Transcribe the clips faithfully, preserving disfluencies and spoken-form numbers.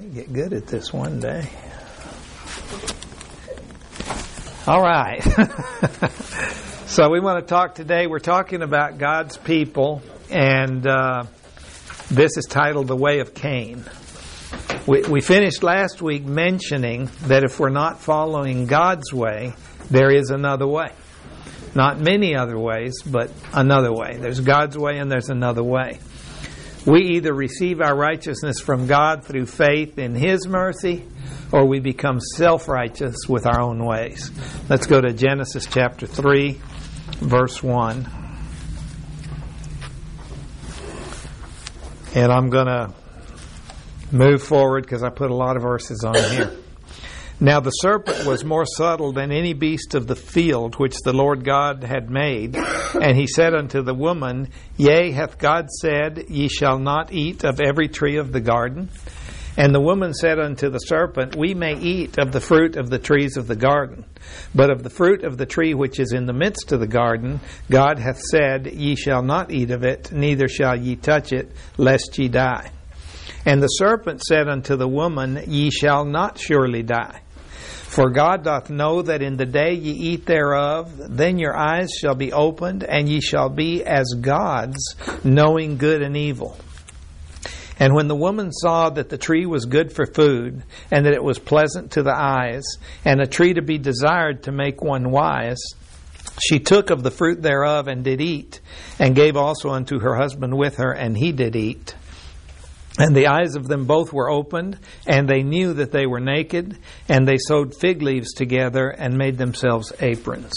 Might get good at this one day. All right. So we want to talk today. We're talking about God's people, and uh, this is titled The Way of Cain. We, we finished last week mentioning that if we're not following God's way, there is another way. Not many other ways, but another way. There's God's way and there's another way. We either receive our righteousness from God through faith in His mercy, or we become self-righteous with our own ways. Let's go to Genesis chapter three, verse one. And I'm going to move forward because I put a lot of verses on here. Now the serpent was more subtle than any beast of the field which the Lord God had made. And he said unto the woman, Yea, hath God said, Ye shall not eat of every tree of the garden? And the woman said unto the serpent, We may eat of the fruit of the trees of the garden. But of the fruit of the tree which is in the midst of the garden, God hath said, Ye shall not eat of it, neither shall ye touch it, lest ye die. And the serpent said unto the woman, Ye shall not surely die. For God doth know that in the day ye eat thereof, then your eyes shall be opened, and ye shall be as gods, knowing good and evil. And when the woman saw that the tree was good for food, and that it was pleasant to the eyes, and a tree to be desired to make one wise, she took of the fruit thereof and did eat, and gave also unto her husband with her, and he did eat. And the eyes of them both were opened, and they knew that they were naked, and they sewed fig leaves together and made themselves aprons.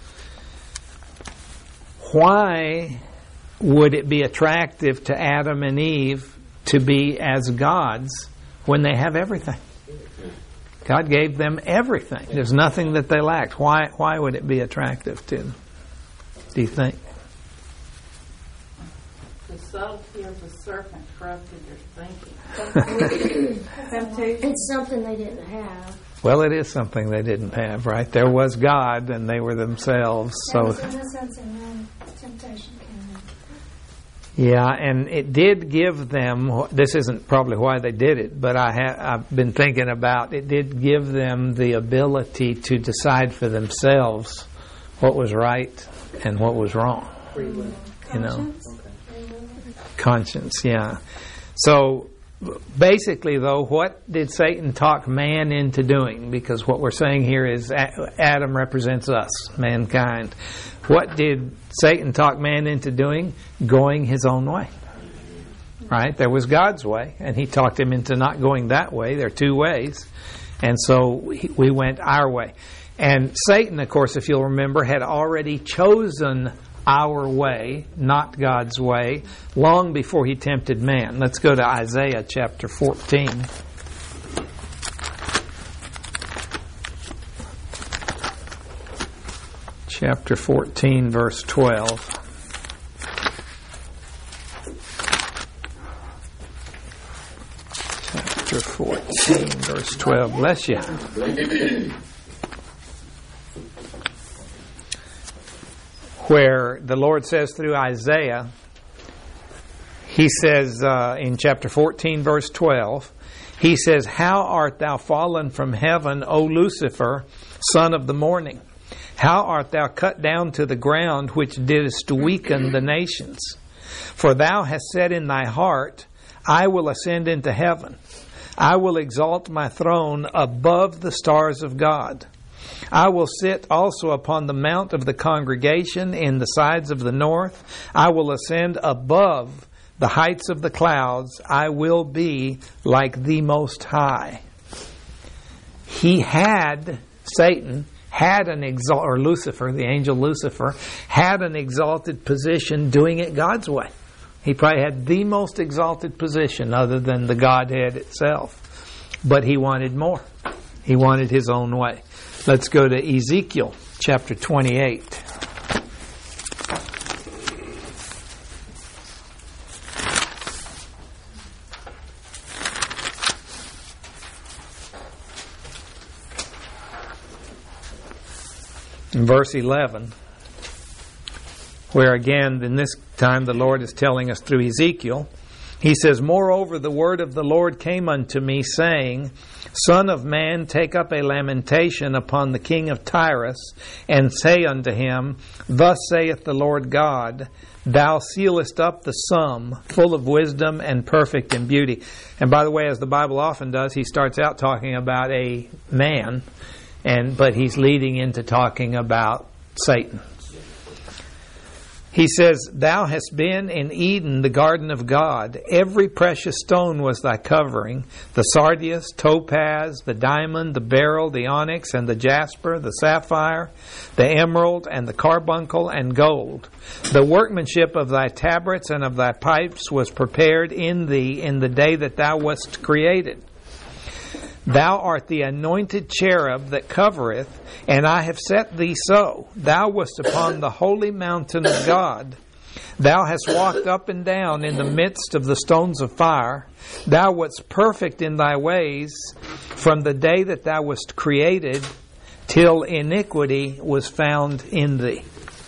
Why would it be attractive to Adam and Eve to be as gods when they have everything? God gave them everything. There's nothing that they lacked. Why, why would it be attractive to them, do you think? The subtlety of the serpent corrupted their thinking. It's something they didn't have. Well, it is something they didn't have, right? There was God, and they were themselves. That So, was innocence, and then temptation came in. yeah, and it did give them. This isn't probably why they did it, but I have I've been thinking about it. Did give them the ability to decide for themselves what was right and what was wrong. You know. Conscience, yeah. So basically, though, what did Satan talk man into doing? Because what we're saying here is Adam represents us, mankind. What did Satan talk man into doing? Going his own way. Right? There was God's way, and he talked him into not going that way. There are two ways. And so we went our way. And Satan, of course, if you'll remember, had already chosen our way, not God's way, long before he tempted man. Let's go to Isaiah chapter fourteen. Chapter fourteen, verse twelve. Chapter fourteen, verse twelve. Bless you. Where the Lord says through Isaiah, He says uh, in chapter fourteen, verse twelve, He says, How art thou fallen from heaven, O Lucifer, son of the morning? How art thou cut down to the ground, which didst weaken the nations? For thou hast said in thy heart, I will ascend into heaven. I will exalt my throne above the stars of God. I will sit also upon the mount of the congregation in the sides of the north. I will ascend above the heights of the clouds. I will be like the Most High. He had, Satan, had an exalt, or Lucifer, the angel Lucifer, had an exalted position doing it God's way. He probably had the most exalted position other than the Godhead itself. But he wanted more. He wanted his own way. Let's go to Ezekiel chapter twenty-eight. In verse eleven, where again, in this time, the Lord is telling us through Ezekiel, He says, Moreover, the word of the Lord came unto me, saying, Son of man, take up a lamentation upon the king of Tyrus, and say unto him, Thus saith the Lord God, Thou sealest up the sum, full of wisdom and perfect in beauty. And by the way, as the Bible often does, he starts out talking about a man, and but he's leading into talking about Satan. He says, Thou hast been in Eden, the garden of God. Every precious stone was thy covering, the sardius, topaz, the diamond, the beryl, the onyx, and the jasper, the sapphire, the emerald, and the carbuncle, and gold. The workmanship of thy tabrets and of thy pipes was prepared in thee in the day that thou wast created. Thou art the anointed cherub that covereth, and I have set thee so. Thou wast upon the holy mountain of God. Thou hast walked up and down in the midst of the stones of fire. Thou wast perfect in thy ways from the day that thou wast created till iniquity was found in thee.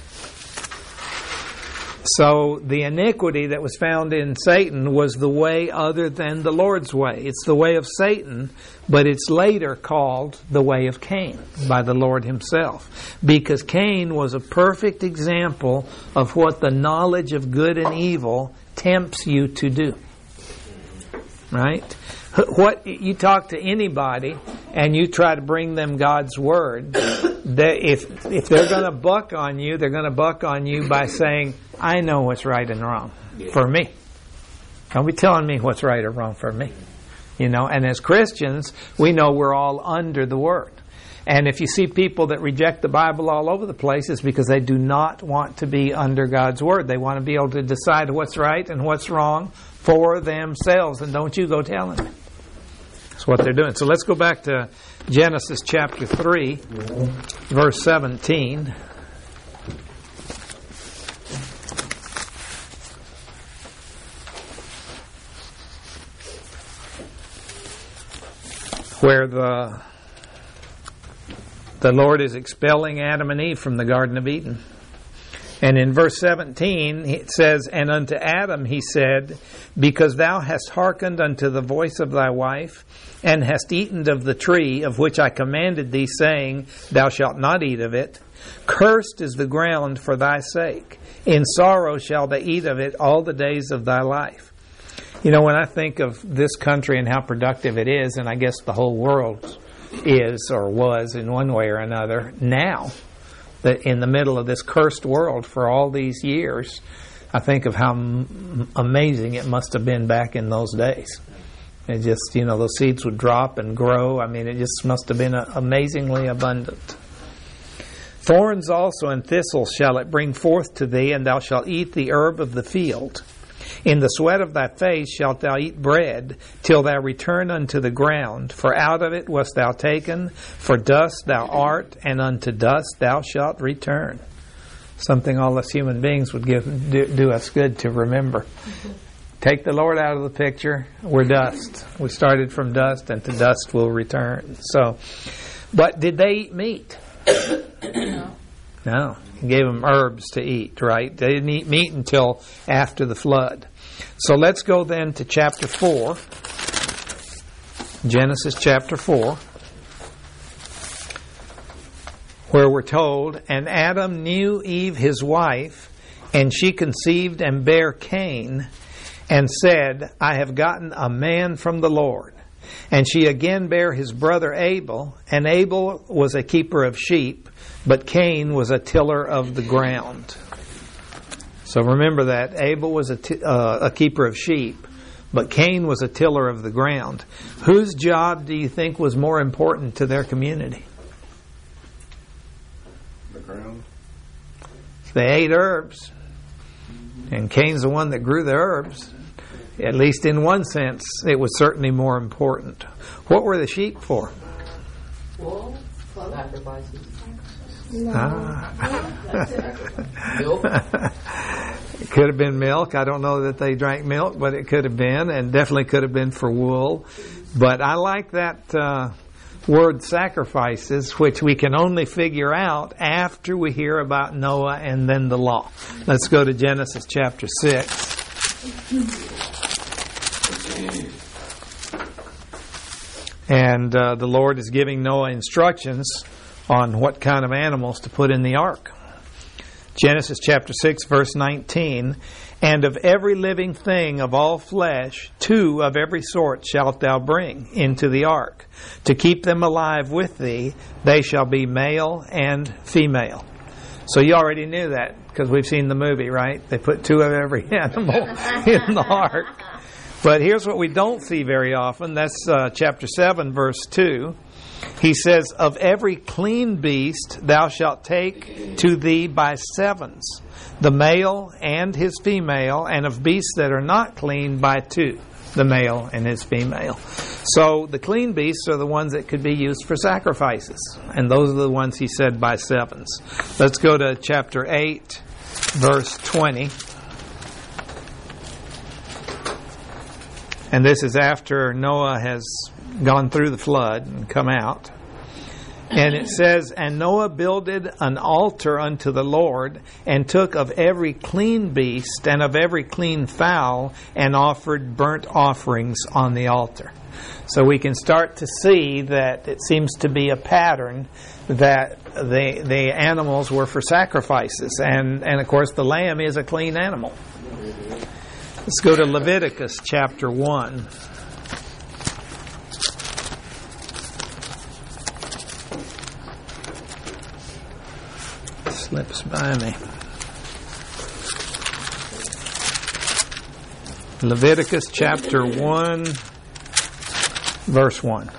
So the iniquity that was found in Satan was the way other than the Lord's way. It's the way of Satan, but it's later called the way of Cain by the Lord himself. Because Cain was a perfect example of what the knowledge of good and evil tempts you to do. Right? What you talk to anybody and you try to bring them God's word, they, if if they're going to buck on you, they're going to buck on you by saying, I know what's right and wrong for me. Don't be telling me what's right or wrong for me. You know, and as Christians, we know we're all under the Word. And if you see people that reject the Bible all over the place, it's because they do not want to be under God's Word. They want to be able to decide what's right and what's wrong for themselves. And don't you go telling them. That's what they're doing. So let's go back to Genesis chapter three, verse seventeen. Where the the Lord is expelling Adam and Eve from the Garden of Eden. And in verse seventeen, it says, And unto Adam he said, Because thou hast hearkened unto the voice of thy wife, and hast eaten of the tree of which I commanded thee, saying, Thou shalt not eat of it, cursed is the ground for thy sake. In sorrow shalt thou eat of it all the days of thy life. You know, when I think of this country and how productive it is, and I guess the whole world is or was in one way or another, now, that in the middle of this cursed world for all these years, I think of how m- amazing it must have been back in those days. It just, you know, those seeds would drop and grow. I mean, it just must have been uh, amazingly abundant. Thorns also and thistles shall it bring forth to thee, and thou shalt eat the herb of the field. In the sweat of thy face shalt thou eat bread, till thou return unto the ground. For out of it wast thou taken, for dust thou art, and unto dust thou shalt return. Something all us human beings would give do, do us good to remember. Take the Lord out of the picture, we're dust. We started from dust, and to dust we'll return. So, but did they eat meat? No. No. He gave them herbs to eat, right? They didn't eat meat until after the flood. So let's go then to chapter four. Genesis chapter four. Where we're told, And Adam knew Eve his wife, and she conceived and bare Cain, and said, I have gotten a man from the Lord. And she again bare his brother Abel, and Abel was a keeper of sheep, but Cain was a tiller of the ground. So remember that. Abel was a, t- uh, a keeper of sheep, but Cain was a tiller of the ground. Whose job do you think was more important to their community? The ground. They ate herbs, and Cain's the one that grew the herbs. At least in one sense, it was certainly more important. What were the sheep for? Wool, Sacrifices. No. Ah. Milk. It could have been milk. I don't know that they drank milk, but it could have been, and definitely could have been for wool. But I like that uh, word sacrifices, which we can only figure out after we hear about Noah and then the law. Let's go to Genesis chapter six. And uh, the Lord is giving Noah instructions on what kind of animals to put in the ark. Genesis chapter six, verse nineteen, "And of every living thing of all flesh, two of every sort shalt thou bring into the ark, to keep them alive with thee. They shall be male and female." So you already knew that, because we've seen the movie, right? They put two of every animal in the ark. But here's what we don't see very often. That's uh, chapter seven, verse two. He says, "Of every clean beast thou shalt take to thee by sevens, the male and his female, and of beasts that are not clean by two, the male and his female." So the clean beasts are the ones that could be used for sacrifices. And those are the ones he said by sevens. Let's go to chapter eight, verse twenty. And this is after Noah has gone through the flood and come out. And it says, "And Noah builded an altar unto the Lord, and took of every clean beast and of every clean fowl, and offered burnt offerings on the altar." So we can start to see that it seems to be a pattern that the the animals were for sacrifices. And, and of course the lamb is a clean animal. Let's go to Leviticus chapter one. Slips by me. Leviticus chapter one, verse one.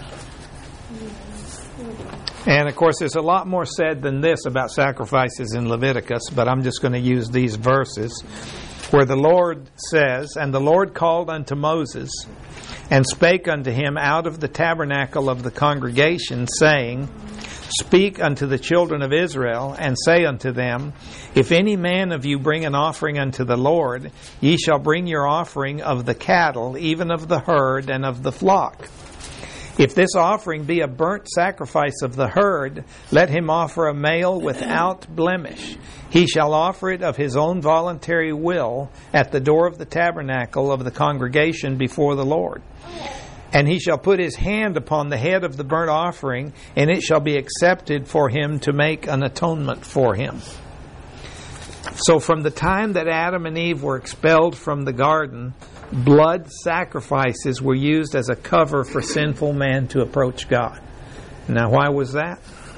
And of course there's a lot more said than this about sacrifices in Leviticus, but I'm just going to use these verses where the Lord says, "And the Lord called unto Moses, and spake unto him out of the tabernacle of the congregation, saying, Speak unto the children of Israel, and say unto them, If any man of you bring an offering unto the Lord, ye shall bring your offering of the cattle, even of the herd, and of the flock. If this offering be a burnt sacrifice of the herd, let him offer a male without blemish. He shall offer it of his own voluntary will at the door of the tabernacle of the congregation before the Lord. And he shall put his hand upon the head of the burnt offering, and it shall be accepted for him to make an atonement for him." So from the time that Adam and Eve were expelled from the garden, blood sacrifices were used as a cover for sinful man to approach God. Now, why was that?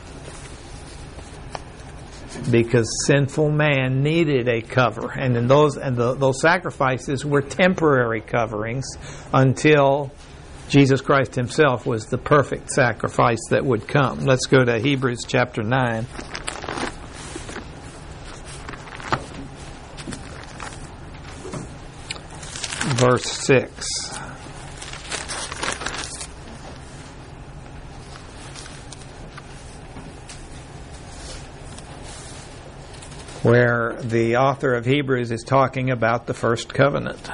Because sinful man needed a cover, and in those and the, those sacrifices were temporary coverings until Jesus Christ himself was the perfect sacrifice that would come. Let's go to Hebrews chapter nine. Verse six. Where the author of Hebrews is talking about the first covenant.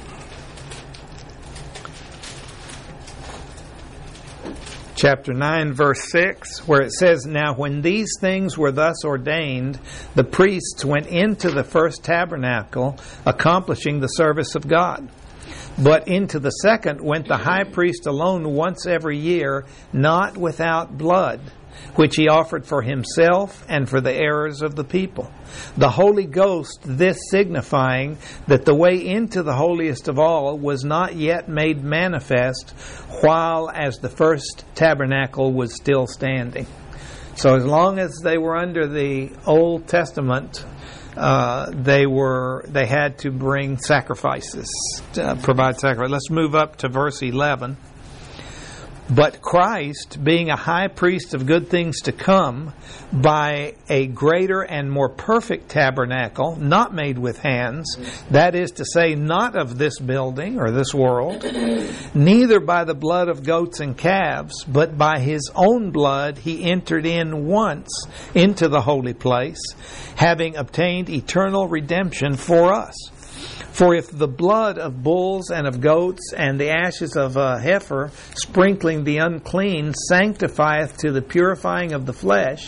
Chapter nine, verse six, where it says, "Now when these things were thus ordained, the priests went into the first tabernacle, accomplishing the service of God. But into the second went the high priest alone once every year, not without blood, which he offered for himself and for the errors of the people. The Holy Ghost, this signifying that the way into the holiest of all was not yet made manifest, while as the first tabernacle was still standing." So as long as they were under the Old Testament, uh, they were they had to bring sacrifices, to provide sacrifice. Let's move up to verse eleven. "But Christ, being a high priest of good things to come, by a greater and more perfect tabernacle, not made with hands, that is to say, not of this building or this world, neither by the blood of goats and calves, but by his own blood he entered in once into the holy place, having obtained eternal redemption for us. For if the blood of bulls and of goats and the ashes of a heifer, sprinkling the unclean, sanctifieth to the purifying of the flesh,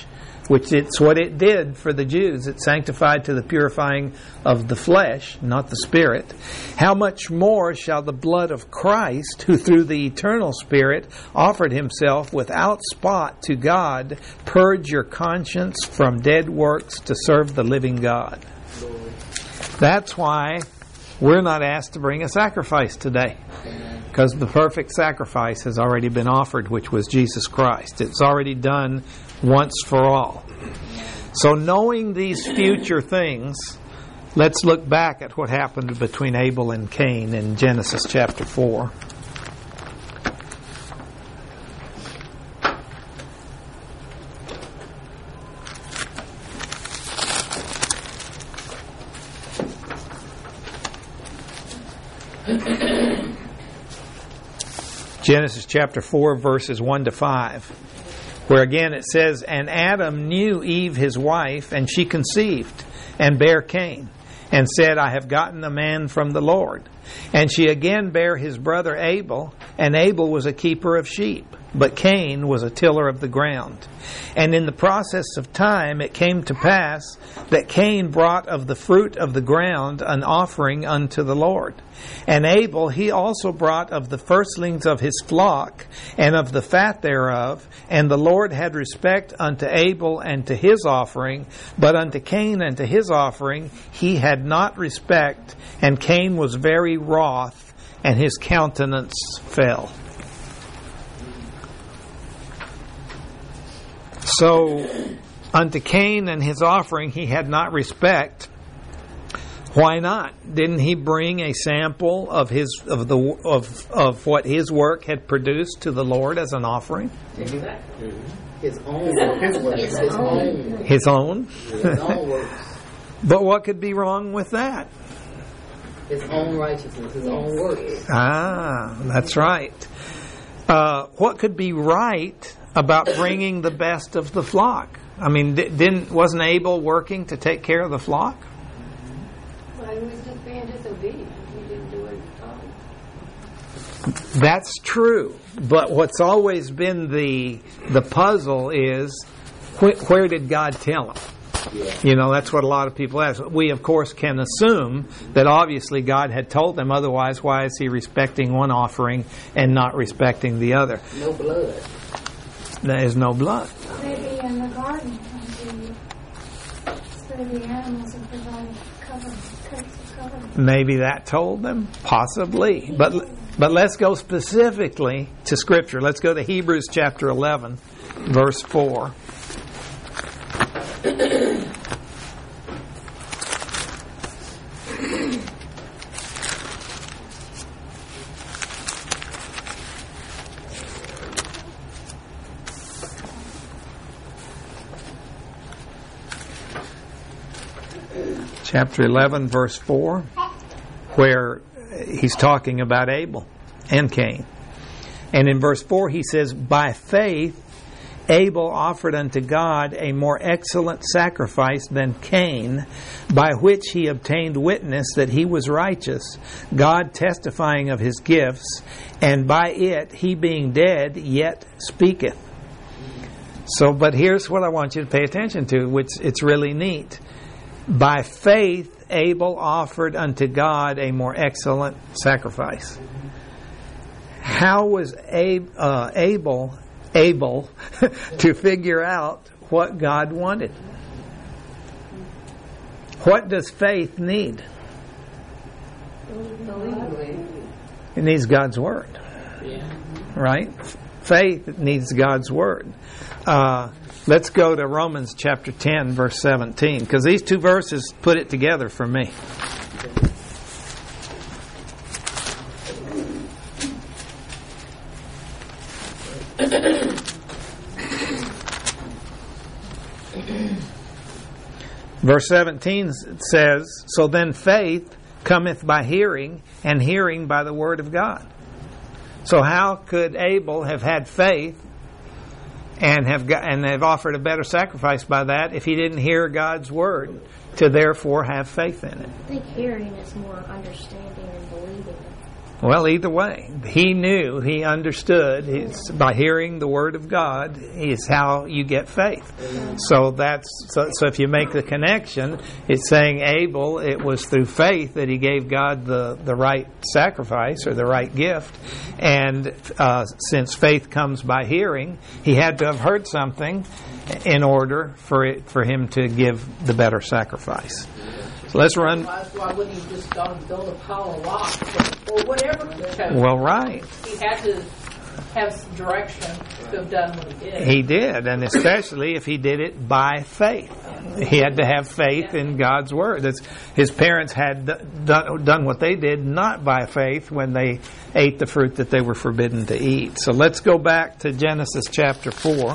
which it's what it did for the Jews. It sanctified to the purifying of the flesh, not the spirit. How much more shall the blood of Christ, who through the eternal Spirit offered himself without spot to God, purge your conscience from dead works to serve the living God? That's why we're not asked to bring a sacrifice today, because the perfect sacrifice has already been offered, which was Jesus Christ. It's already done once for all. So knowing these future things, let's look back at what happened between Abel and Cain in Genesis chapter four. Genesis chapter four, verses one to five, where again it says, And Adam knew Eve his wife, and she conceived, and bare Cain, and said, I have gotten a man from the Lord. And she again bare his brother Abel, and Abel was a keeper of sheep, but Cain was a tiller of the ground. And in the process of time it came to pass that Cain brought of the fruit of the ground an offering unto the Lord. And Abel he also brought of the firstlings of his flock, and of the fat thereof. And the Lord had respect unto Abel and to his offering, but unto Cain and to his offering he had not respect. And Cain was very wroth, and his countenance fell. So, unto Cain and his offering he had not respect. Why not? Didn't he bring a sample of his of the of of what his work had produced to the Lord as an offering? Exactly. His own work. His work. His own. His own. His own works. But what could be wrong with that? His own righteousness. His own works. Ah, that's right. Uh, what could be right about bringing the best of the flock? I mean, didn't wasn't Abel working to take care of the flock? Well, he was just being disobedient. He didn't do what he told. That's true. But what's always been the the puzzle is, wh- where did God tell him? Yeah. You know, that's what a lot of people ask. We, of course, can assume that obviously God had told them. Otherwise, why is he respecting one offering and not respecting the other? No blood. There is no blood. Maybe in the garden, when the, so the animals have provided cover, coats of cover. Maybe that told them, possibly. But but let's go specifically to Scripture. Let's go to Hebrews chapter eleven, verse four. Chapter eleven, verse four, where he's talking about Abel and Cain. And in verse four he says, By faith Abel offered unto God a more excellent sacrifice than Cain, by which he obtained witness that he was righteous, God testifying of his gifts, and by it he being dead yet speaketh. So, but here's what I want you to pay attention to, which it's really neat. By faith Abel offered unto God a more excellent sacrifice. How was Ab- uh, Abel able to figure out what God wanted? What does faith need? It needs God's Word. Yeah. Right? Faith needs God's Word. Uh, let's go to Romans chapter ten, verse seventeen, because these two verses put it together for me. Verse seventeen says, So then faith cometh by hearing, and hearing by the Word of God. So how could Abel have had faith and have got, and have offered a better sacrifice by that if he didn't hear God's Word to therefore have faith in it? I think hearing is more understanding and believing. Well, either way, he knew, he understood. It's, by hearing the word of God is how you get faith. So that's so, so. If you make the connection, it's saying Abel. It was through faith that he gave God the, the right sacrifice or the right gift, and uh, since faith comes by hearing, he had to have heard something in order for it for him to give the better sacrifice. So let's run. Why, why wouldn't he just go and build a pile of rocks or, or whatever? Well, right. He had to have some direction to have done what he did. He did, and especially if he did it by faith. He had to have faith in God's word. That's, his parents had done, done what they did not by faith when they ate the fruit that they were forbidden to eat. So let's go back to Genesis chapter four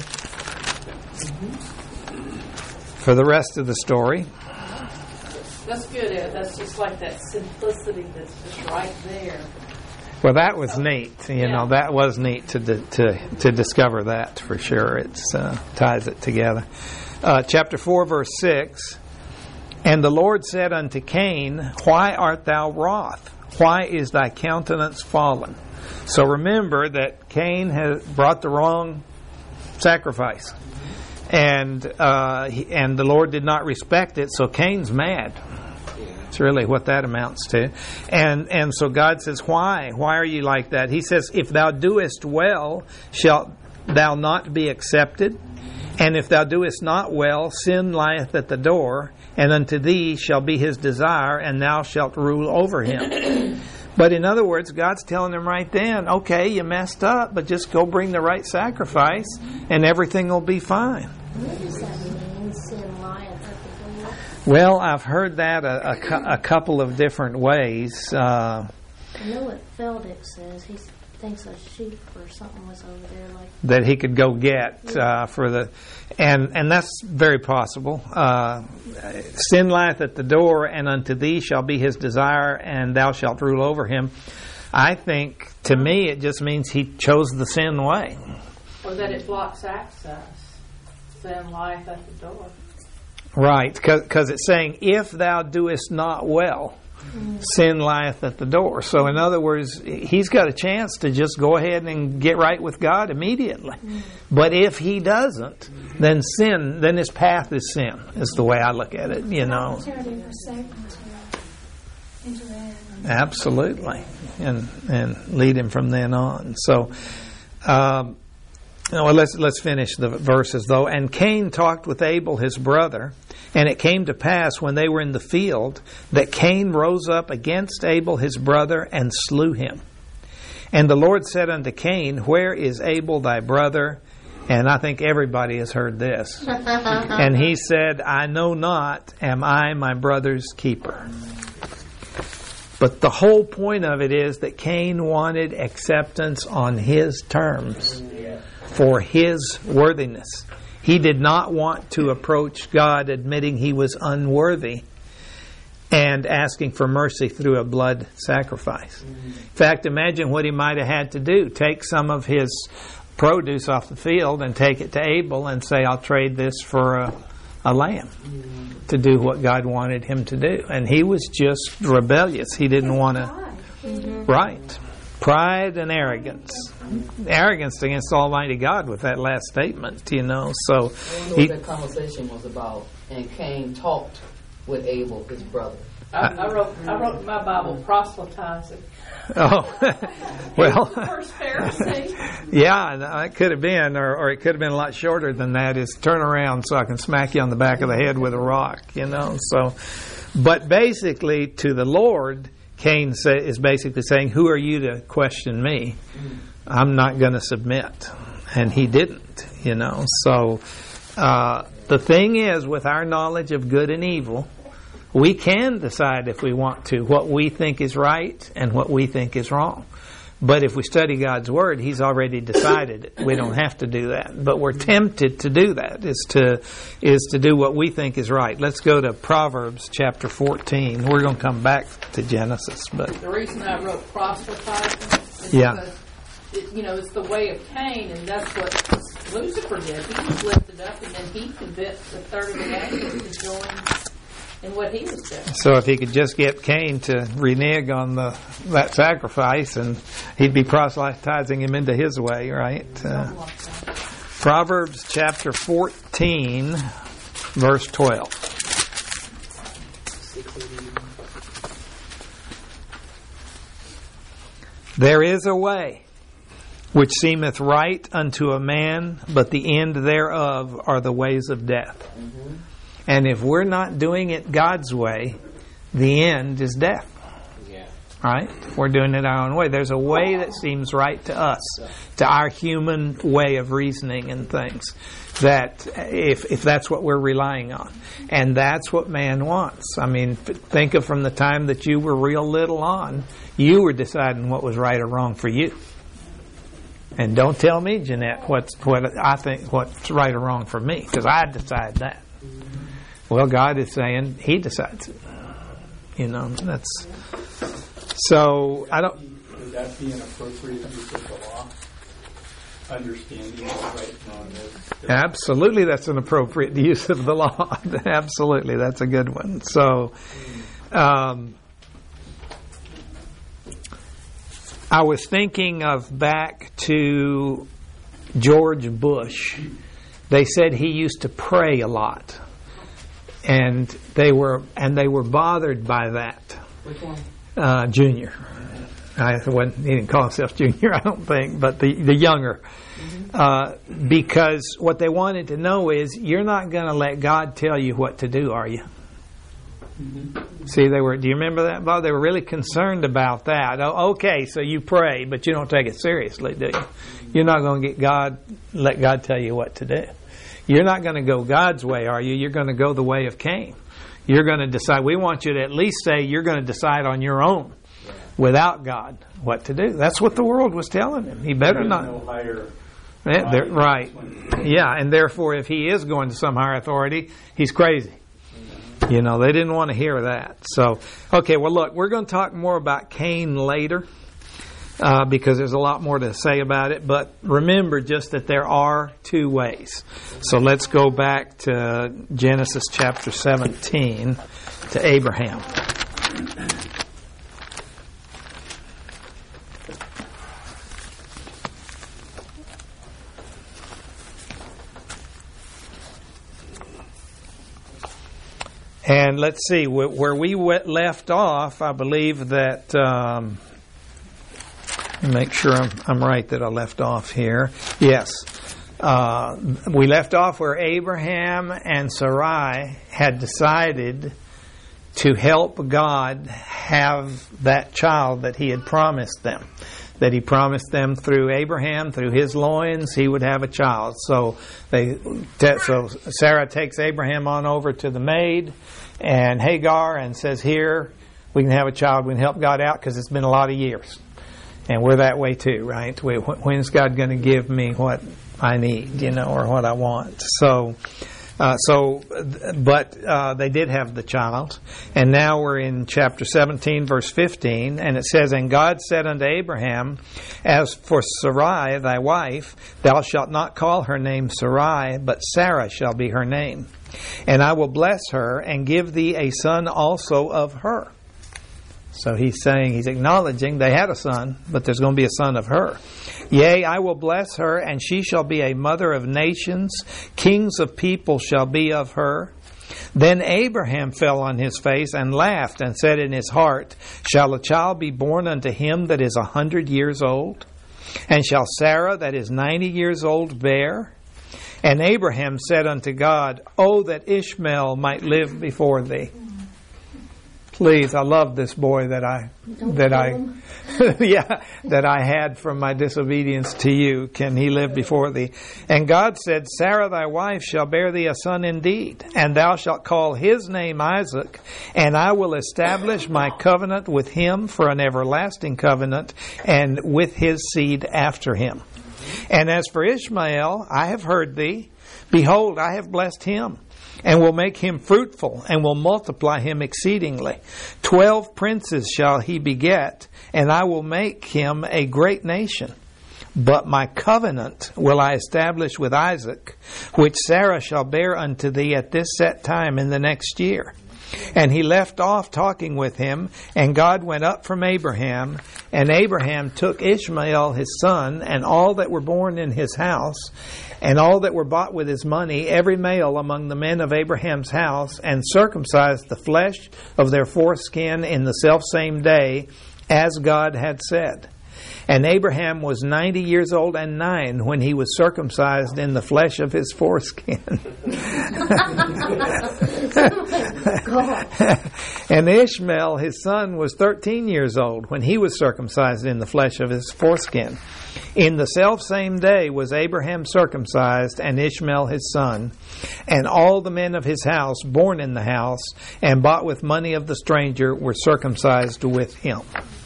for the rest of the story. That's good, Ed. That's just like that simplicity that's just right there. Well, that was neat. You Yeah. know, that was neat to to to discover that for sure. It uh, ties it together. Uh, chapter four, verse six. And the Lord said unto Cain, Why art thou wroth? Why is thy countenance fallen? So remember that Cain has brought the wrong sacrifice, and uh, he, and the Lord did not respect it. So Cain's mad. It's really what that amounts to. And and so God says, Why? Why are you like that? He says, If thou doest well, shalt thou not be accepted? And if thou doest not well, sin lieth at the door, and unto thee shall be his desire, and thou shalt rule over him. But in other words, God's telling him right then, okay, you messed up, but just go bring the right sacrifice, and everything will be fine. What does that mean, sin lieth at the door? Well, I've heard that a, a, cu- a couple of different ways. Uh, I know what Feldick says. He thinks a sheep or something was over there. Like that he could go get uh, for the, and and that's very possible. Uh, sin lieth at the door, and unto thee shall be his desire, and thou shalt rule over him. I think, to me, it just means he chose the sin way. Or that it blocks access. Sin lieth at the door. Right, because it's saying, if thou doest not well, sin lieth at the door. So in other words, he's got a chance to just go ahead and get right with God immediately. But if he doesn't, then sin, then his path is sin, is the way I look at it, you know. opportunity for Satan to interact. Absolutely. And and lead him from then on. So um, well, let's let's finish the verses though. And Cain talked with Abel his brother, and it came to pass when they were in the field that Cain rose up against Abel his brother and slew him. And the Lord said unto Cain, Where is Abel thy brother? And I think everybody has heard this. And he said, I know not, am I my brother's keeper? But the whole point of it is that Cain wanted acceptance on his terms for his worthiness. He did not want to approach God admitting he was unworthy and asking for mercy through a blood sacrifice. In fact, imagine what he might have had to do. Take some of his produce off the field and take it to Abel and say, I'll trade this for a, a lamb to do what God wanted him to do. And he was just rebellious. He didn't want to... Right. Pride and arrogance. Arrogance against Almighty God with that last statement, you know. So I don't know he, what that conversation was about. And Cain talked with Abel, his brother. I, I wrote I wrote in my Bible, proselytizing. oh, well, First Pharisee. yeah, it could have been, or, or it could have been a lot shorter than that, is turn around so I can smack you on the back of the head with a rock, you know. So, but basically, to the Lord, Cain say, is basically saying, who are you to question me? I'm not going to submit. And he didn't, you know. So uh, the thing is, with our knowledge of good and evil, we can decide if we want to what we think is right and what we think is wrong. But if we study God's Word, He's already decided it. We don't have to do that. But we're tempted to do that, is to is to do what we think is right. Let's go to Proverbs chapter fourteen. We're going to come back to Genesis. But The reason I wrote proselytizing is Yeah. because, it, you know, it's the way of Cain, and that's what Lucifer did. He was lifted up, and then he convinced a third of the angels to join in what he was doing. So if he could just get Cain to renege on the that sacrifice, and he'd be proselytizing him into his way, right? Uh, Proverbs chapter fourteen, verse twelve. There is a way which seemeth right unto a man, but the end thereof are the ways of death. Mm-hmm. And if we're not doing it God's way, the end is death. Yeah. Right? If we're doing it our own way. There's a way that seems right to us, to our human way of reasoning and things, that if if that's what we're relying on. And that's what man wants. I mean, think of from the time that you were real little on, you were deciding what was right or wrong for you. And don't tell me, Jeanette, what's what I think what's right or wrong for me, because I decide that. Well, God is saying He decides it. You know, that's so. I don't. Would that be an appropriate use of the law? Understanding what right and wrong is. Absolutely, that's an appropriate use of the law. Absolutely, that's a good one. So. Um, I was thinking of back to George Bush. They said he used to pray a lot, and they were and they were bothered by that. Which one? Uh, junior. I wasn't, he didn't call himself Junior, I don't think, but the the younger, mm-hmm. uh, because what they wanted to know is, you're not going to let God tell you what to do, are you? Mm-hmm. See, they were. Do you remember that, Bob? They were really concerned about that. Oh, okay, so you pray, but you don't take it seriously, do you? You're not going to get God, let God tell you what to do. You're not going to go God's way, are you? You're going to go the way of Cain. You're going to decide. We want you to at least say you're going to decide on your own, without God, what to do. That's what the world was telling him. He better not. No higher. Yeah, right. Yeah, and therefore, if he is going to some higher authority, he's crazy. You know, they didn't want to hear that. So, okay, well, look, we're going to talk more about Cain later uh, because there's a lot more to say about it. But remember just that there are two ways. So let's go back to Genesis chapter seventeen, to Abraham. And let's see, where we left off, I believe that, um, make sure I'm, I'm right that I left off here. Yes. Uh, we left off where Abraham and Sarai had decided to help God have that child that He had promised them. That He promised them through Abraham, through his loins, he would have a child. So they, so Sarah takes Abraham on over to the maid and Hagar and says, "Here, we can have a child. We can help God out because it's been a lot of years, and we're that way too, right? We, when's God going to give me what I need, you know, or what I want?" So. Uh, so, but uh, they did have the child. And now we're in chapter seventeen, verse fifteen, and it says, "And God said unto Abraham, As for Sarai thy wife, thou shalt not call her name Sarai, but Sarah shall be her name. And I will bless her, and give thee a son also of her." So he's saying, he's acknowledging they had a son, but there's going to be a son of her. "Yea, I will bless her, and she shall be a mother of nations. Kings of people shall be of her." Then Abraham fell on his face and laughed, and said in his heart, "Shall a child be born unto him that is a hundred years old? And shall Sarah that is ninety years old bear?" And Abraham said unto God, "Oh, that Ishmael might live before thee." Please, I love this boy that I Don't that kill I him. yeah, that I had from my disobedience to you. Can he live before thee? And God said, "Sarah thy wife shall bear thee a son indeed, and thou shalt call his name Isaac, and I will establish my covenant with him for an everlasting covenant, and with his seed after him. And as for Ishmael, I have heard thee. Behold, I have blessed him, and will make him fruitful, and will multiply him exceedingly. Twelve princes shall he beget, and I will make him a great nation. But my covenant will I establish with Isaac, which Sarah shall bear unto thee at this set time in the next year. And he left off talking with him, and God went up from Abraham, and Abraham took Ishmael his son, and all that were born in his house, and all that were bought with his money, every male among the men of Abraham's house, and circumcised the flesh of their foreskin in the selfsame day, as God had said. And Abraham was ninety years old and nine when he was circumcised in the flesh of his foreskin. And Ishmael, his son, was thirteen years old when he was circumcised in the flesh of his foreskin. In the selfsame day was Abraham circumcised, and Ishmael his son, and all the men of his house, born in the house, and bought with money of the stranger, were circumcised with him.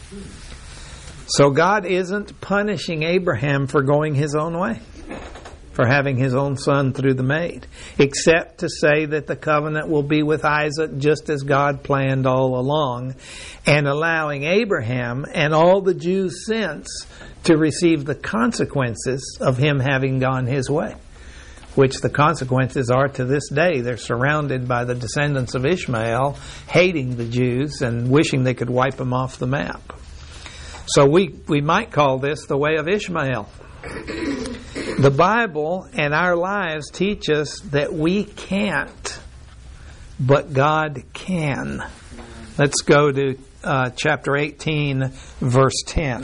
So God isn't punishing Abraham for going his own way, for having his own son through the maid, except to say that the covenant will be with Isaac just as God planned all along, and allowing Abraham and all the Jews since to receive the consequences of him having gone his way, which the consequences are to this day. They're surrounded by the descendants of Ishmael, hating the Jews and wishing they could wipe them off the map. So we, we might call this the way of Ishmael. The Bible and our lives teach us that we can't, but God can. Let's go to uh, chapter eighteen, verse ten.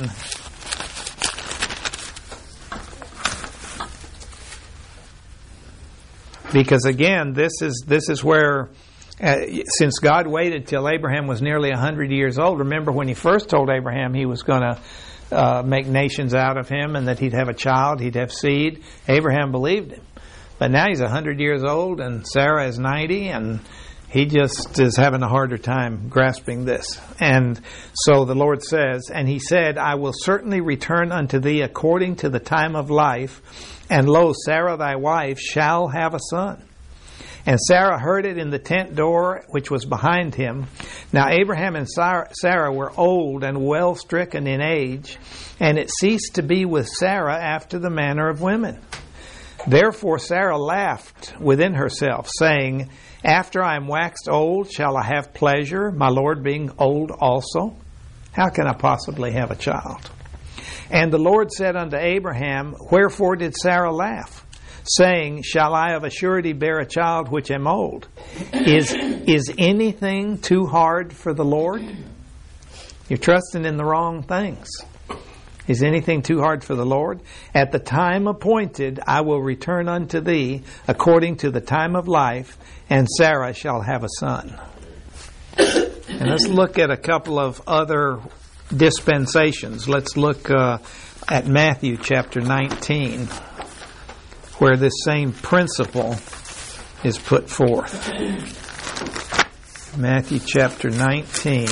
Because again, this is this is where, uh, since God waited till Abraham was nearly one hundred years old, remember when he first told Abraham he was going to uh, make nations out of him and that he'd have a child, he'd have seed, Abraham believed him. But now he's one hundred years old and Sarah is ninety, and he just is having a harder time grasping this. And so the Lord says, and he said, I will certainly return unto thee according to the time of life, and lo, Sarah thy wife shall have a son. And Sarah heard it in the tent door which was behind him. Now Abraham and Sarah were old and well stricken in age, and it ceased to be with Sarah after the manner of women. Therefore Sarah laughed within herself, saying, After I am waxed old, shall I have pleasure, my Lord being old also? How can I possibly have a child? And the Lord said unto Abraham, Wherefore did Sarah laugh? Saying, Shall I of a surety bear a child which am old? Is, is anything too hard for the Lord? You're trusting in the wrong things. Is anything too hard for the Lord? At the time appointed I will return unto thee according to the time of life, and Sarah shall have a son. And let's look at a couple of other dispensations. Let's look uh, at Matthew chapter nineteen, where this same principle is put forth. Matthew chapter nineteen,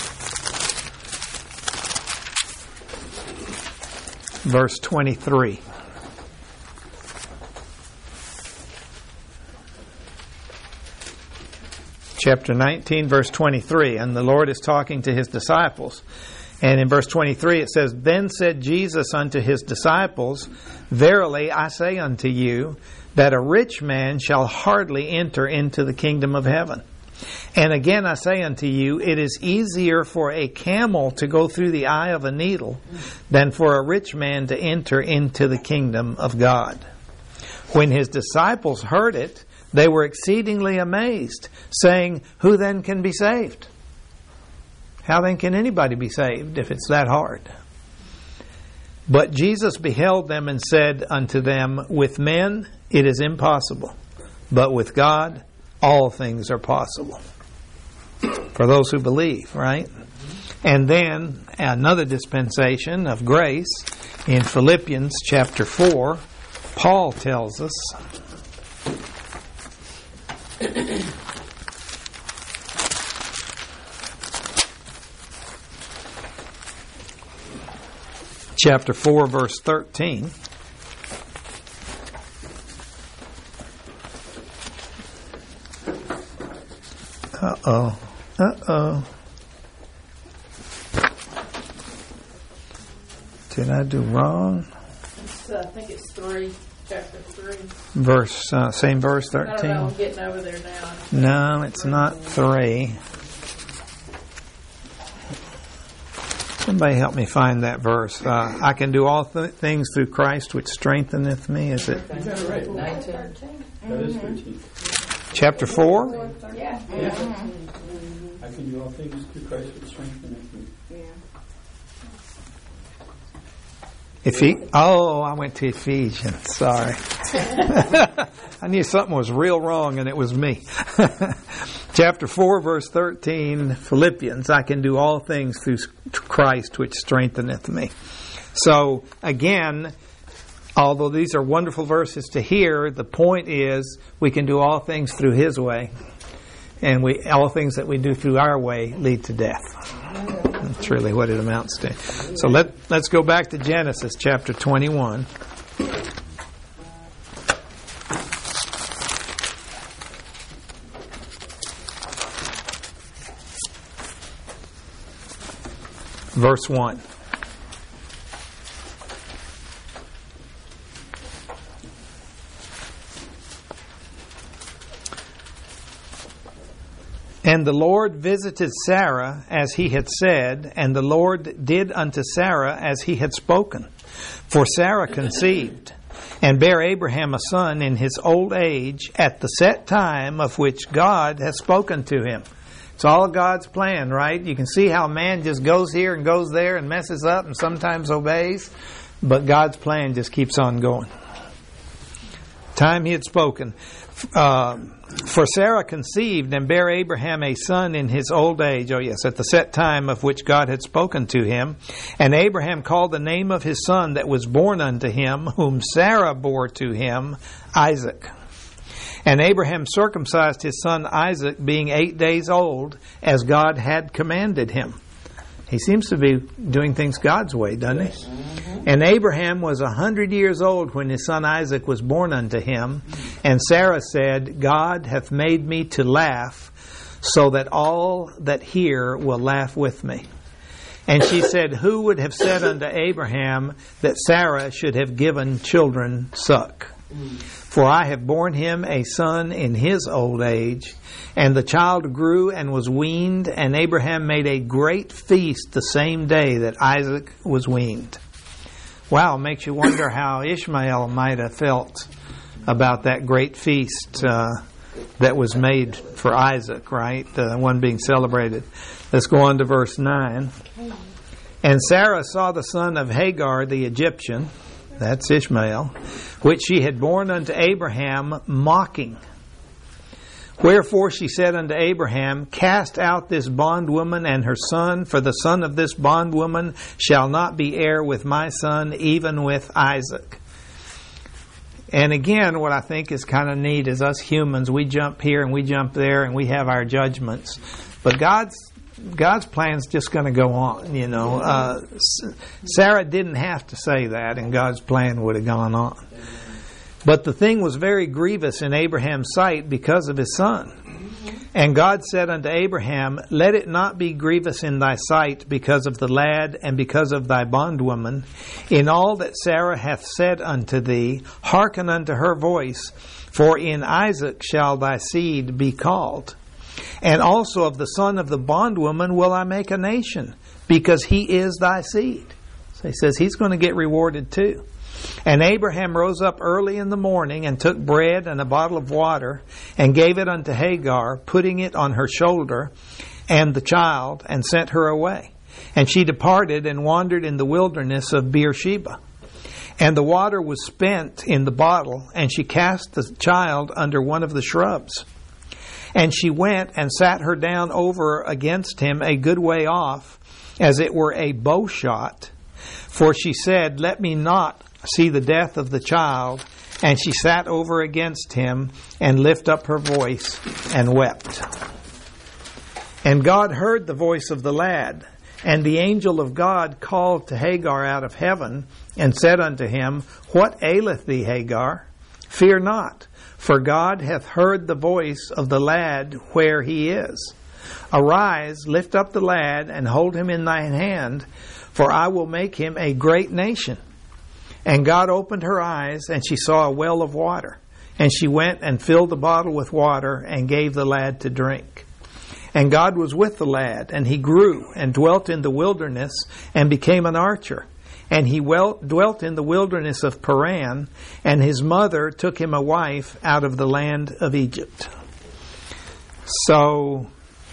verse twenty-three. Chapter nineteen, verse twenty-three. And the Lord is talking to his disciples. And in verse twenty-three it says, Then said Jesus unto his disciples, Verily I say unto you, that a rich man shall hardly enter into the kingdom of heaven. And again I say unto you, it is easier for a camel to go through the eye of a needle than for a rich man to enter into the kingdom of God. When his disciples heard it, they were exceedingly amazed, saying, Who then can be saved? How then can anybody be saved if it's that hard? But Jesus beheld them and said unto them, With men it is impossible, but with God all things are possible. For those who believe, right? And then another dispensation of grace in Philippians chapter four, Paul tells us, chapter four, verse thirteen. Uh-oh. Uh-oh. Did I do wrong? It's, uh, I think it's three. chapter three. verse, uh, same verse I don't know, thirteen. I'm getting over there now. No, it's not three. Somebody help me find that verse. Uh, I can do all th- things through Christ which strengtheneth me. Is it You got it right. nineteen. That is thirteen. chapter four? Yeah. Yeah. I can do all things through Christ which strengtheneth me. Ephe- oh, I went to Ephesians. Sorry. I knew something was real wrong and it was me. Chapter four, verse thirteen, Philippians, I can do all things through Christ which strengtheneth me. So, again, although these are wonderful verses to hear, the point is we can do all things through His way. And we all things that we do through our way lead to death. That's really what it amounts to. So let, let's go back to Genesis chapter twenty-one. Verse one. And the Lord visited Sarah as he had said, and the Lord did unto Sarah as he had spoken. For Sarah conceived, and bare Abraham a son in his old age, at the set time of which God has spoken to him. It's all God's plan, right? You can see how man just goes here and goes there and messes up and sometimes obeys, but God's plan just keeps on going. Time he had spoken. Uh, for Sarah conceived and bare Abraham a son in his old age. Oh yes, at the set time of which God had spoken to him. And Abraham called the name of his son that was born unto him, whom Sarah bore to him, Isaac. And Abraham circumcised his son Isaac, being eight days old, as God had commanded him. He seems to be doing things God's way, doesn't he? Mm-hmm. And Abraham was a hundred years old when his son Isaac was born unto him. And Sarah said, God hath made me to laugh, so that all that hear will laugh with me. And she said, who would have said unto Abraham that Sarah should have given children suck? For I have borne him a son in his old age. And the child grew and was weaned, and Abraham made a great feast the same day that Isaac was weaned. Wow, makes you wonder how Ishmael might have felt about that great feast uh, that was made for Isaac, right? The one being celebrated. Let's go on to verse nine. And Sarah saw the son of Hagar the Egyptian, that's Ishmael, which she had borne unto Abraham, mocking. Wherefore she said unto Abraham, cast out this bondwoman and her son, for the son of this bondwoman shall not be heir with my son, even with Isaac. And again, what I think is kind of neat is us humans, we jump here and we jump there and we have our judgments. But God's God's plan's just going to go on, you know. Uh, Sarah didn't have to say that, and God's plan would have gone on. But the thing was very grievous in Abraham's sight because of his son. And God said unto Abraham, let it not be grievous in thy sight because of the lad and because of thy bondwoman. In all that Sarah hath said unto thee, hearken unto her voice, for in Isaac shall thy seed be called. And also of the son of the bondwoman will I make a nation, because he is thy seed. So he says he's going to get rewarded too. And Abraham rose up early in the morning and took bread and a bottle of water and gave it unto Hagar, putting it on her shoulder and the child, and sent her away. And she departed and wandered in the wilderness of Beersheba. And the water was spent in the bottle, and she cast the child under one of the shrubs. And she went and sat her down over against him a good way off, as it were a bow shot. For she said, let me not see the death of the child. And she sat over against him and lifted up her voice and wept. And God heard the voice of the lad. And the angel of God called to Hagar out of heaven and said unto him, what aileth thee, Hagar? Fear not. For God hath heard the voice of the lad where he is. Arise, lift up the lad, and hold him in thine hand, for I will make him a great nation. And God opened her eyes, and she saw a well of water. And she went and filled the bottle with water and gave the lad to drink. And God was with the lad, and he grew and dwelt in the wilderness and became an archer. And he well, dwelt in the wilderness of Paran, and his mother took him a wife out of the land of Egypt. So,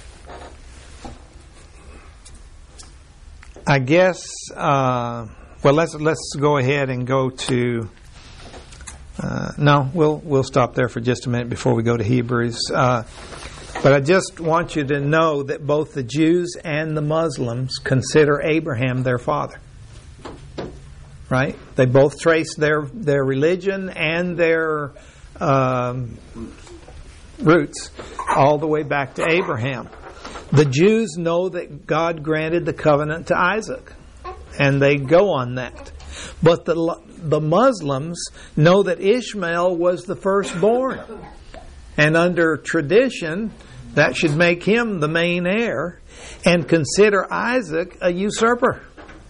I guess, uh, well, let's let's go ahead and go to. Uh, no, we'll we'll stop there for just a minute before we go to Hebrews. Uh, but I just want you to know that both the Jews and the Muslims consider Abraham their father. Right? They both trace their their religion and their um, roots all the way back to Abraham. The Jews know that God granted the covenant to Isaac, and they go on that. But the the Muslims know that Ishmael was the firstborn, and under tradition, that should make him the main heir, and consider Isaac a usurper.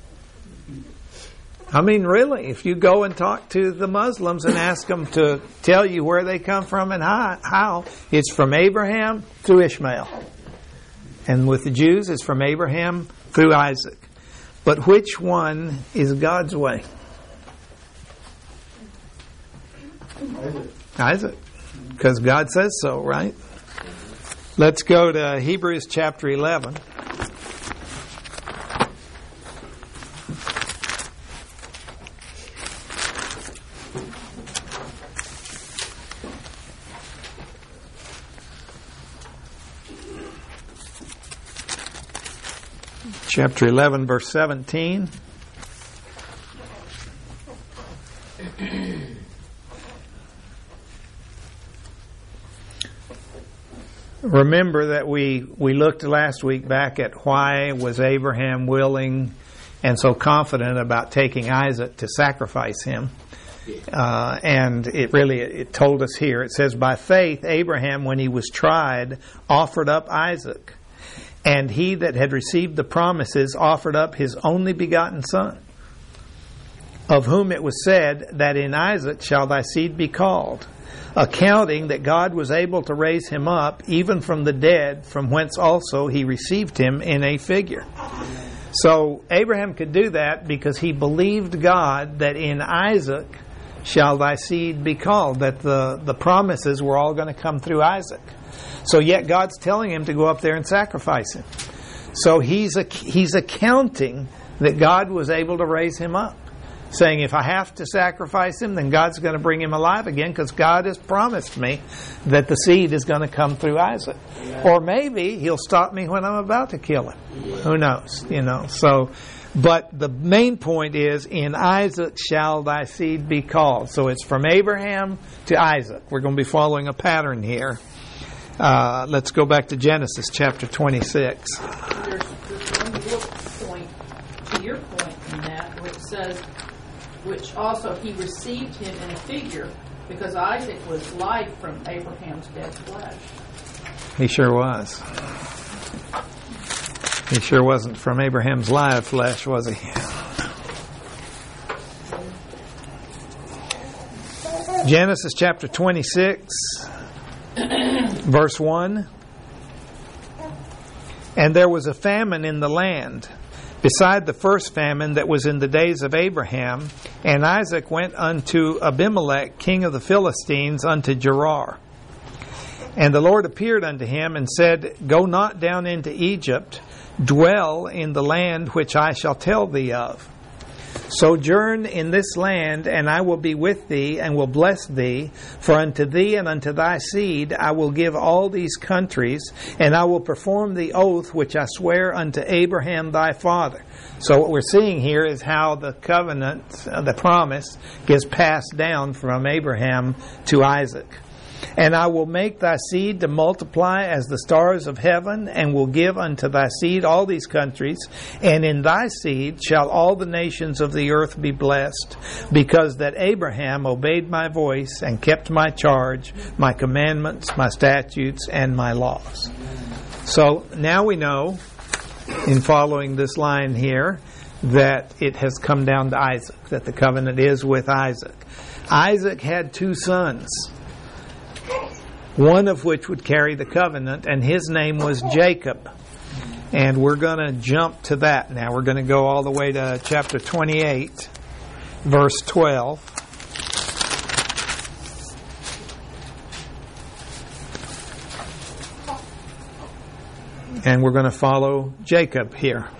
I mean, really, if you go and talk to the Muslims and ask them to tell you where they come from and how, how it's from Abraham through Ishmael. And with the Jews, it's from Abraham through Isaac. But which one is God's way? Isaac. Isaac. Because God says so, right? Let's go to Hebrews chapter eleven. Chapter eleven, verse seventeen. Remember that we, we looked last week back at why was Abraham willing and so confident about taking Isaac to sacrifice him. Uh, and it really, it told us here, it says, by faith Abraham, when he was tried, offered up Isaac. And he that had received the promises offered up his only begotten son, of whom it was said that in Isaac shall thy seed be called, accounting that God was able to raise him up even from the dead, from whence also he received him in a figure. So Abraham could do that because he believed God that in Isaac shall thy seed be called, that the, the promises were all going to come through Isaac. So yet God's telling him to go up there and sacrifice him. So he's a, he's accounting that God was able to raise him up, saying if I have to sacrifice him, then God's going to bring him alive again, because God has promised me that the seed is going to come through Isaac. Yeah. Or maybe he'll stop me when I'm about to kill him. Yeah. Who knows? You know. So, but the main point is, in Isaac shall thy seed be called. So it's from Abraham to Isaac. We're going to be following a pattern here. Uh, let's go back to Genesis chapter twenty-six. There's, there's one little point to your point in that, where it says, which also he received him in a figure, because Isaac was life from Abraham's dead flesh. He sure was. He sure wasn't from Abraham's live flesh, was he? Genesis chapter twenty-six, verse one. And there was a famine in the land, beside the first famine that was in the days of Abraham, and Isaac went unto Abimelech, king of the Philistines, unto Gerar. And the Lord appeared unto him and said, go not down into Egypt, dwell in the land which I shall tell thee of. Sojourn in this land, and I will be with thee, and will bless thee. For unto thee and unto thy seed I will give all these countries, and I will perform the oath which I swear unto Abraham thy father. So what we're seeing here is how the covenant, uh, the promise, gets passed down from Abraham to Isaac. And I will make thy seed to multiply as the stars of heaven, and will give unto thy seed all these countries. And in thy seed shall all the nations of the earth be blessed, because that Abraham obeyed my voice, and kept my charge, my commandments, my statutes, and my laws. So now we know, in following this line here, that it has come down to Isaac, that the covenant is with Isaac. Isaac had two sons, one of which would carry the covenant, and his name was Jacob. And we're going to jump to that now. We're going to go all the way to chapter twenty-eight, verse twelve. And we're going to follow Jacob here.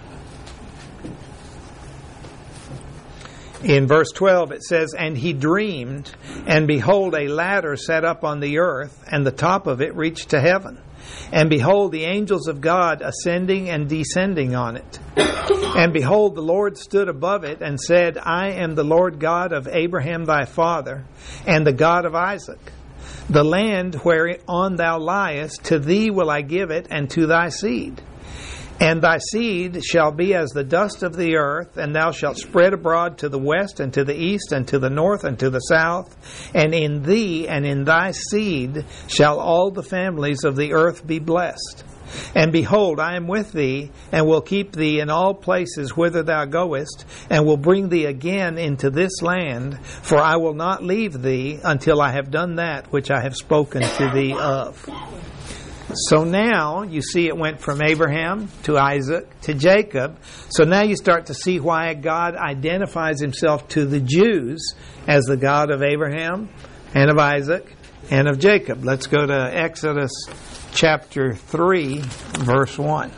In verse twelve it says, "And he dreamed, and behold, a ladder set up on the earth, and the top of it reached to heaven. And behold, the angels of God ascending and descending on it. And behold, the Lord stood above it and said, I am the Lord God of Abraham thy father, and the God of Isaac. The land whereon thou liest, to thee will I give it, and to thy seed. And thy seed shall be as the dust of the earth, and thou shalt spread abroad to the west, and to the east, and to the north, and to the south. And in thee and in thy seed shall all the families of the earth be blessed. And behold, I am with thee, and will keep thee in all places whither thou goest, and will bring thee again into this land, for I will not leave thee until I have done that which I have spoken to thee of." So now you see it went from Abraham to Isaac to Jacob. So now you start to see why God identifies himself to the Jews as the God of Abraham and of Isaac and of Jacob. Let's go to Exodus chapter three, verse one.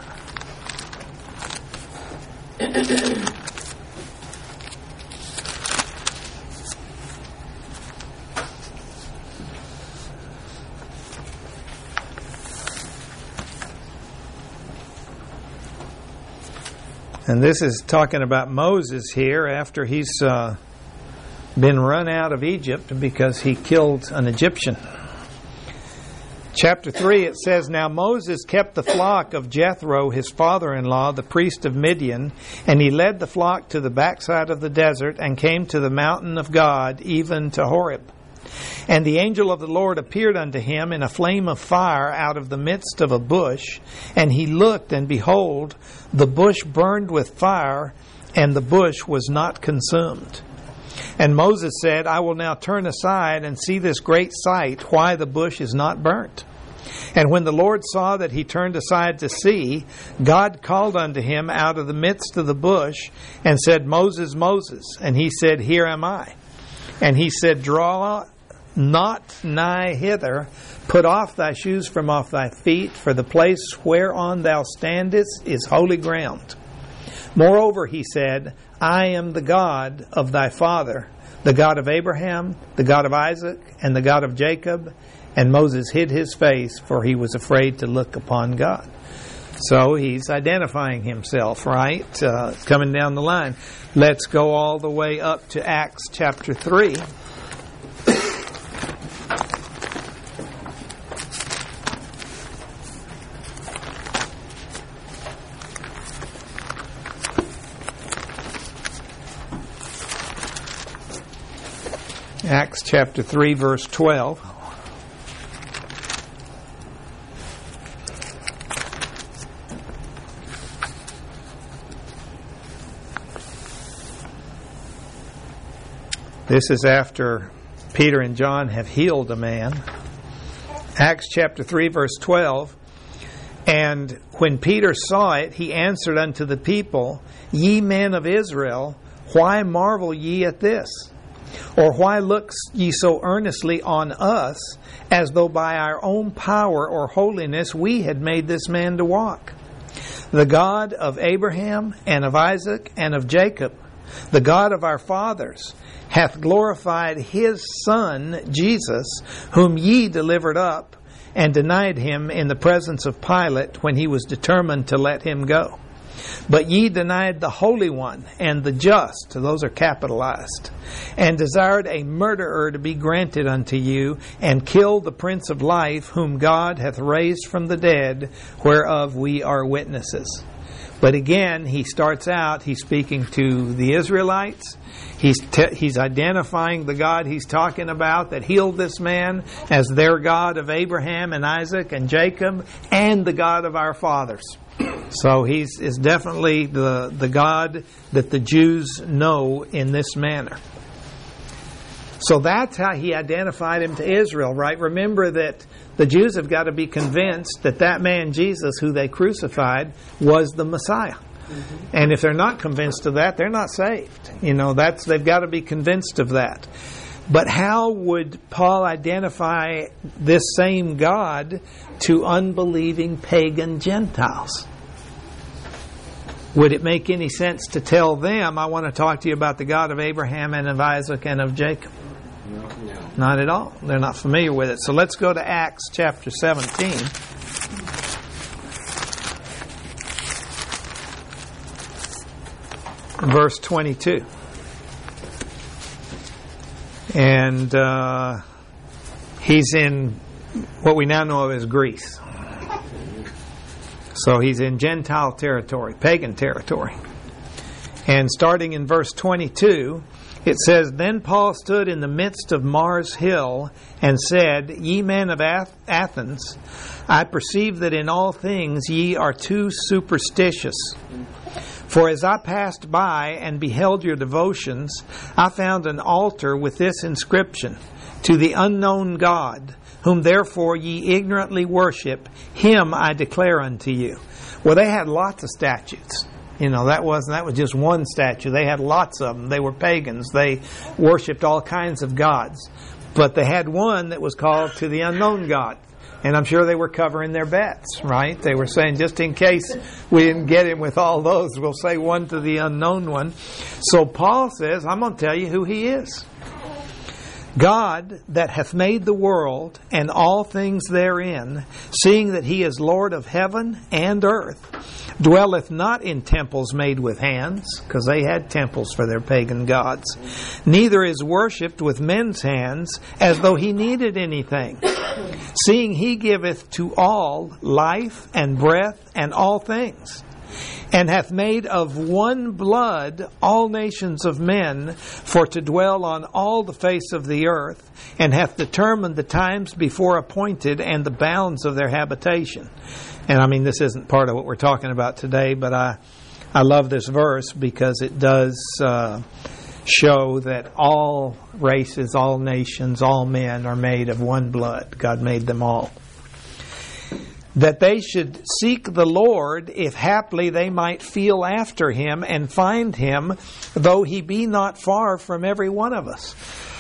And this is talking about Moses here after he's uh, been run out of Egypt because he killed an Egyptian. Chapter three, it says, "Now Moses kept the flock of Jethro, his father-in-law, the priest of Midian, and he led the flock to the backside of the desert and came to the mountain of God, even to Horeb. And the angel of the Lord appeared unto him in a flame of fire out of the midst of a bush. And he looked, and behold, the bush burned with fire, and the bush was not consumed. And Moses said, I will now turn aside and see this great sight, why the bush is not burnt. And when the Lord saw that he turned aside to see, God called unto him out of the midst of the bush, and said, Moses, Moses. And he said, Here am I. And he said, Draw not nigh hither, put off thy shoes from off thy feet, for the place whereon thou standest is holy ground. Moreover, he said, I am the God of thy father, the God of Abraham, the God of Isaac, and the God of Jacob. And Moses hid his face, for he was afraid to look upon God. So he's identifying himself, right? Uh, coming down the line. Let's go all the way up to Acts chapter three. Acts chapter three, verse twelve. This is after Peter and John have healed a man. Acts chapter three, verse twelve. And when Peter saw it, he answered unto the people, Ye men of Israel, why marvel ye at this? Or why look ye so earnestly on us, as though by our own power or holiness we had made this man to walk? The God of Abraham and of Isaac and of Jacob, the God of our fathers, hath glorified his Son, Jesus, whom ye delivered up, and denied him in the presence of Pilate when he was determined to let him go. But ye denied the Holy One and the just, those are capitalized, and desired a murderer to be granted unto you, and killed the Prince of Life, whom God hath raised from the dead, whereof we are witnesses. But again, he starts out, he's speaking to the Israelites. He's te- he's identifying the God he's talking about that healed this man as their God of Abraham and Isaac and Jacob, and the God of our fathers. So he's is definitely the, the God that the Jews know in this manner. So that's how he identified him to Israel, right? Remember that the Jews have got to be convinced that that man Jesus, who they crucified, was the Messiah. Mm-hmm. And if they're not convinced of that, they're not saved. You know, that's they've got to be convinced of that. But how would Paul identify this same God to unbelieving pagan Gentiles? Would it make any sense to tell them, I want to talk to you about the God of Abraham and of Isaac and of Jacob? No, no. Not at all. They're not familiar with it. So let's go to Acts chapter seventeen. Verse twenty-two. And uh, he's in what we now know of as Greece. So he's in Gentile territory, pagan territory. And starting in verse twenty-two, it says, Then Paul stood in the midst of Mars Hill and said, Ye men of Ath- Athens, I perceive that in all things ye are too superstitious. For as I passed by and beheld your devotions, I found an altar with this inscription, To the unknown God, whom therefore ye ignorantly worship, him I declare unto you. Well, they had lots of statues. You know, that wasn't that was just one statue. They had lots of them. They were pagans. They worshipped all kinds of gods. But they had one that was called To the Unknown God. And I'm sure they were covering their bets, right? They were saying, just in case we didn't get him with all those, we'll say one to the unknown one. So Paul says, I'm going to tell you who he is. God that hath made the world and all things therein, seeing that he is Lord of heaven and earth, dwelleth not in temples made with hands, because they had temples for their pagan gods, neither is worshipped with men's hands, as though he needed anything, seeing he giveth to all life and breath and all things, and hath made of one blood all nations of men for to dwell on all the face of the earth, and hath determined the times before appointed and the bounds of their habitation. And I mean, this isn't part of what we're talking about today, but I I love this verse because it does uh, show that all races, all nations, all men are made of one blood. God made them all. That they should seek the Lord, if haply they might feel after him and find him, though he be not far from every one of us.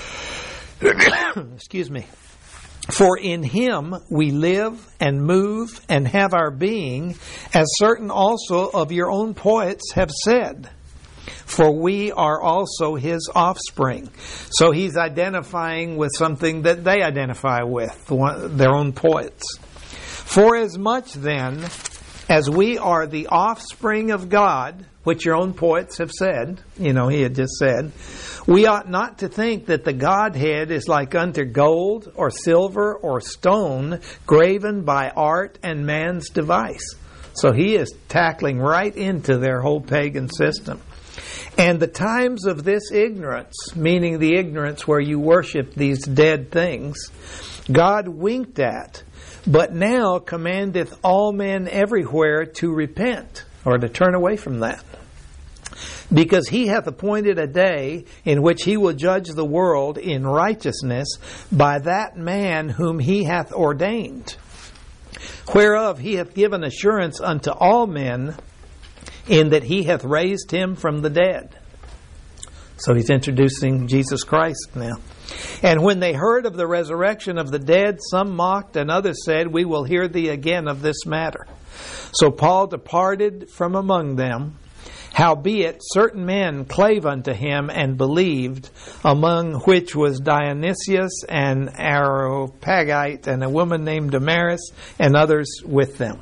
Excuse me. For in him we live and move and have our being, as certain also of your own poets have said. For we are also his offspring. So he's identifying with something that they identify with, their own poets. For as much then as we are the offspring of God, which your own poets have said, you know, he had just said, we ought not to think that the Godhead is like unto gold or silver or stone graven by art and man's device. So he is tackling right into their whole pagan system. And the times of this ignorance, meaning the ignorance where you worship these dead things, God winked at, but now commandeth all men everywhere to repent, or to turn away from that. Because he hath appointed a day in which he will judge the world in righteousness by that man whom he hath ordained, whereof he hath given assurance unto all men, in that he hath raised him from the dead. So he's introducing Jesus Christ now. And when they heard of the resurrection of the dead, some mocked, and others said, We will hear thee again of this matter. So Paul departed from among them. Howbeit certain men clave unto him and believed, among which was Dionysius and Areopagite, and a woman named Damaris, and others with them.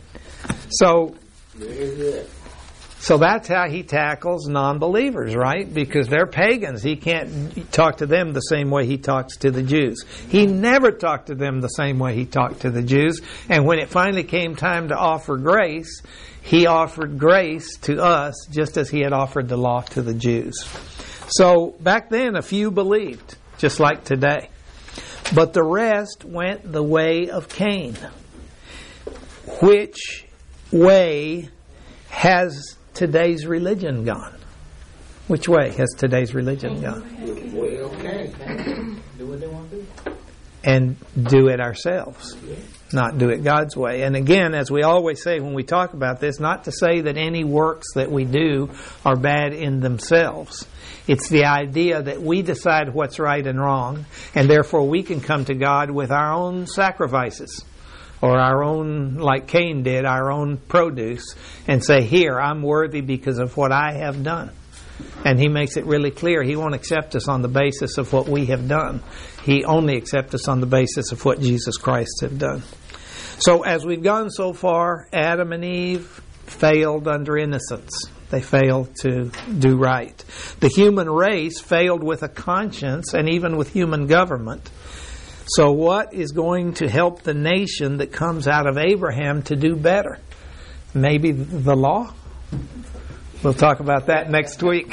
So, Very good. So that's how he tackles non-believers, right? Because they're pagans. He can't talk to them the same way he talks to the Jews. He never talked to them the same way he talked to the Jews. And when it finally came time to offer grace, he offered grace to us just as he had offered the law to the Jews. So back then, a few believed, just like today. But the rest went the way of Cain, which way has today's religion gone? Which way has today's religion gone? Way okay. Do what they want to do. And do it ourselves, not do it God's way. And again, as we always say when we talk about this, not to say that any works that we do are bad in themselves. It's the idea that we decide what's right and wrong, and therefore we can come to God with our own sacrifices, or our own, like Cain did, our own produce, and say, here, I'm worthy because of what I have done. And he makes it really clear he won't accept us on the basis of what we have done. He only accepts us on the basis of what Jesus Christ have done. So as we've gone so far, Adam and Eve failed under innocence. They failed to do right. The human race failed with a conscience and even with human government. So what is going to help the nation that comes out of Abraham to do better? Maybe the law? We'll talk about that next week.